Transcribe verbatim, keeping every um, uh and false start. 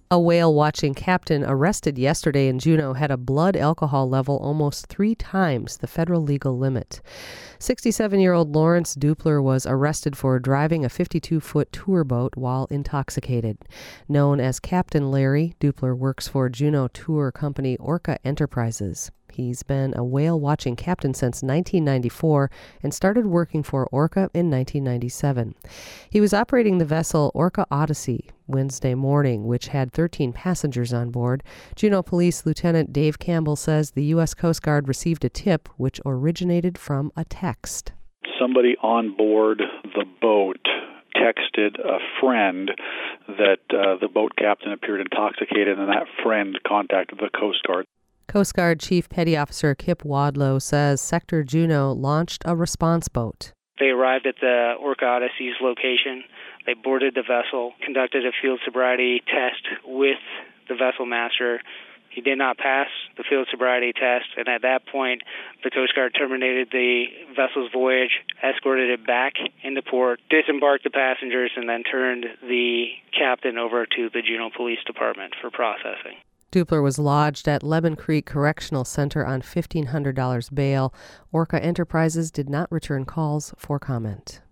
A whale-watching captain arrested yesterday in Juneau had a blood alcohol level almost three times the federal legal limit. sixty-seven-year-old Lawrence Dupler was arrested for driving a fifty-two-foot tour boat while intoxicated. Known as Captain Larry, Dupler works for Juneau tour company Orca Enterprises. He's been a whale-watching captain since nineteen ninety-four and started working for Orca in nineteen ninety-seven. He was operating the vessel Orca Odyssey Wednesday morning, which had thirteen passengers on board. Juneau Police Lieutenant Dave Campbell says the U S Coast Guard received a tip which originated from a text. Somebody on board the boat texted a friend that uh, the boat captain appeared intoxicated, and that friend contacted the Coast Guard. Coast Guard Chief Petty Officer Kip Wadlow says Sector Juneau launched a response boat. They arrived at the Orca Odyssey's location. They boarded the vessel, conducted a field sobriety test with the vessel master. He did not pass the field sobriety test, and at that point, the Coast Guard terminated the vessel's voyage, escorted it back into port, disembarked the passengers, and then turned the captain over to the Juneau Police Department for processing. Dupler was lodged at Lemon Creek Correctional Center on fifteen hundred dollars bail. Orca Enterprises did not return calls for comment.